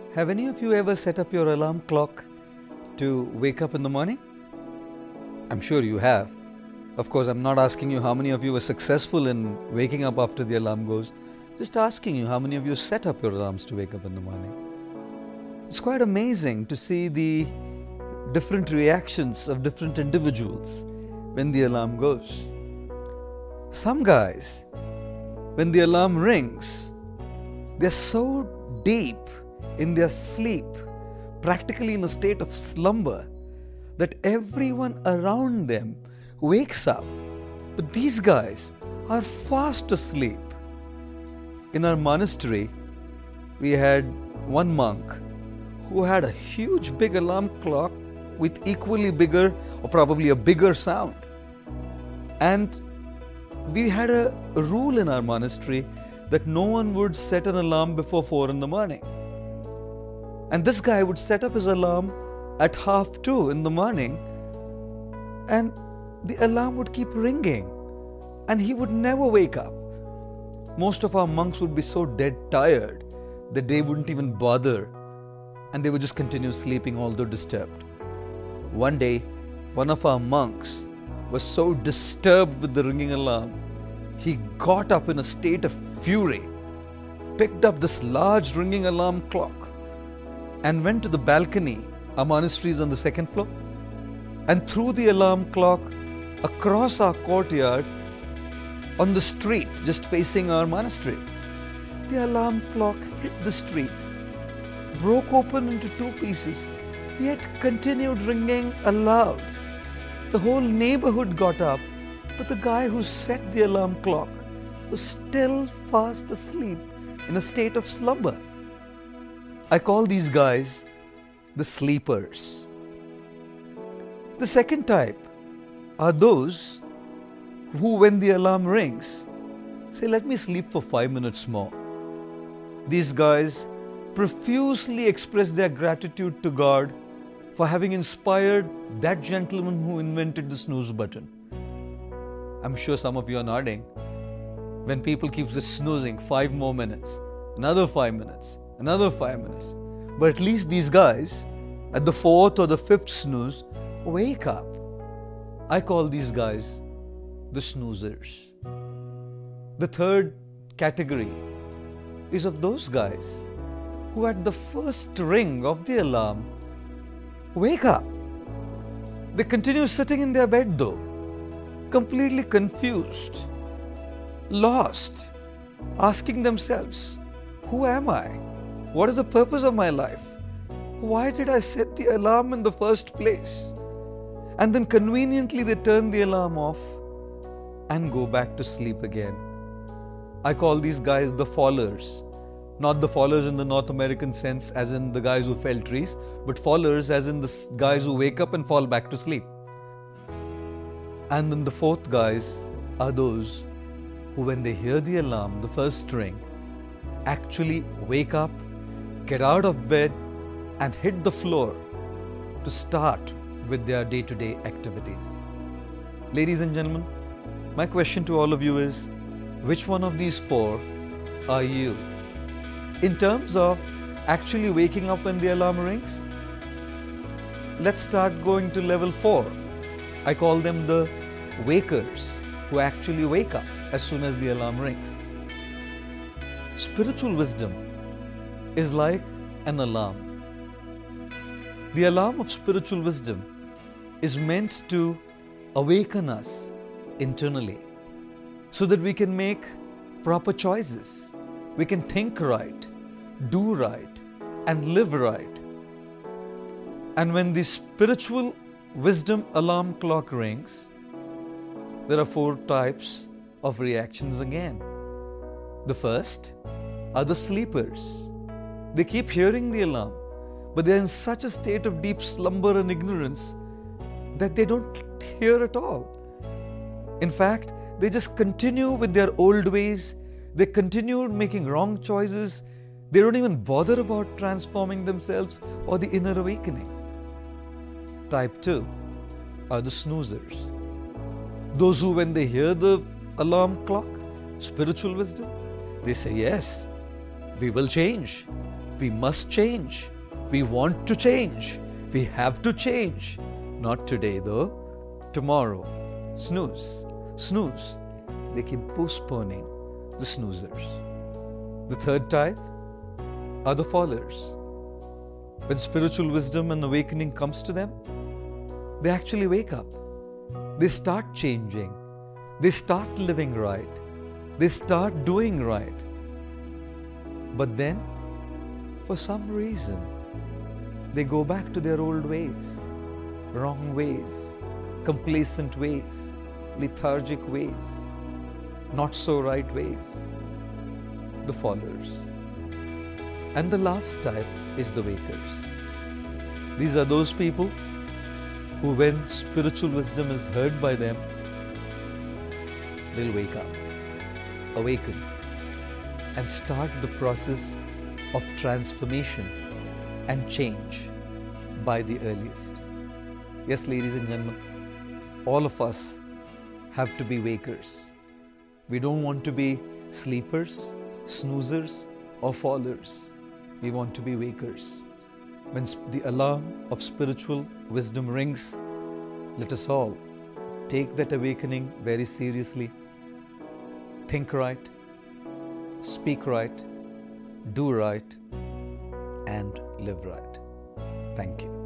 Have any of you ever set up your alarm clock to wake up in the morning? I'm sure you have. Of course, I'm not asking you how many of you were successful in waking up after the alarm goes. Just asking you how many of you set up your alarms to wake up in the morning. It's quite amazing to see the different reactions of different individuals when the alarm goes. Some guys, when the alarm rings, they're so deep in their sleep, practically in a state of slumber, that everyone around them wakes up. But these guys are fast asleep. In our monastery, we had one monk who had a huge big alarm clock with equally bigger or probably a bigger sound. And we had a rule in our monastery that no one would set an alarm before 4 in the morning. And this guy would set up his alarm at 1:30 in the morning, and the alarm would keep ringing and he would never wake up. Most of our monks would be so dead tired that they wouldn't even bother, and they would just continue sleeping although disturbed. One day, one of our monks was so disturbed with the ringing alarm, he got up in a state of fury, picked up this large ringing alarm clock and went to the balcony. Our monastery is on the 2nd floor, and threw the alarm clock across our courtyard on the street just facing our monastery. The alarm clock hit the street, broke open into 2 pieces, yet continued ringing aloud. The whole neighborhood got up, but the guy who set the alarm clock was still fast asleep in a state of slumber. I call these guys the sleepers. The second type are those who, when the alarm rings, say, "Let me sleep for 5 minutes more." These guys profusely express their gratitude to God for having inspired that gentleman who invented the snooze button. I'm sure some of you are nodding. When people keep just snoozing, 5 more minutes, another 5 minutes, another 5 minutes. But at least these guys, at the 4th or the 5th snooze, wake up. I call these guys the snoozers. The third category is of those guys who at the first ring of the alarm wake up. They continue sitting in their bed though, completely confused, lost, asking themselves, who am I? What is the purpose of my life? Why did I set the alarm in the first place? And then conveniently they turn the alarm off and go back to sleep again. I call these guys the fallers. Not the fallers in the North American sense as in the guys who fell trees, but fallers as in the guys who wake up and fall back to sleep. And then the fourth guys are those who, when they hear the alarm, the first ring, actually wake up, get out of bed and hit the floor to start with their day-to-day activities. Ladies and gentlemen, my question to all of you is, which one of these 4 are you? In terms of actually waking up when the alarm rings, let's start going to level 4. I call them the wakers, who actually wake up as soon as the alarm rings. Spiritual wisdom is like an alarm. The alarm of spiritual wisdom is meant to awaken us internally so that we can make proper choices. We can think right, do right, and live right. And when the spiritual wisdom alarm clock rings, there are 4 types of reactions again. The first are the sleepers. They keep hearing the alarm, but they're in such a state of deep slumber and ignorance that they don't hear at all. In fact, they just continue with their old ways. They continue making wrong choices. They don't even bother about transforming themselves or the inner awakening. Type 2 are the snoozers. Those who, when they hear the alarm clock, spiritual wisdom, they say, yes, we will change. We must change. We want to change. We have to change. Not today though. Tomorrow. Snooze. Snooze. They keep postponing the snoozers. The third type are the followers. When spiritual wisdom and awakening comes to them, they actually wake up. They start changing. They start living right. They start doing right. But then, for some reason, they go back to their old ways, wrong ways, complacent ways, lethargic ways, not so right ways. The followers. And the last type is the wakers. These are those people who, when spiritual wisdom is heard by them, they'll wake up, awaken, and start the process of transformation and change by the earliest. Yes, ladies and gentlemen, all of us have to be wakers. We don't want to be sleepers, snoozers, or fallers. We want to be wakers. When the alarm of spiritual wisdom rings, let us all take that awakening very seriously. Think right, speak right, do right, and live right. Thank you.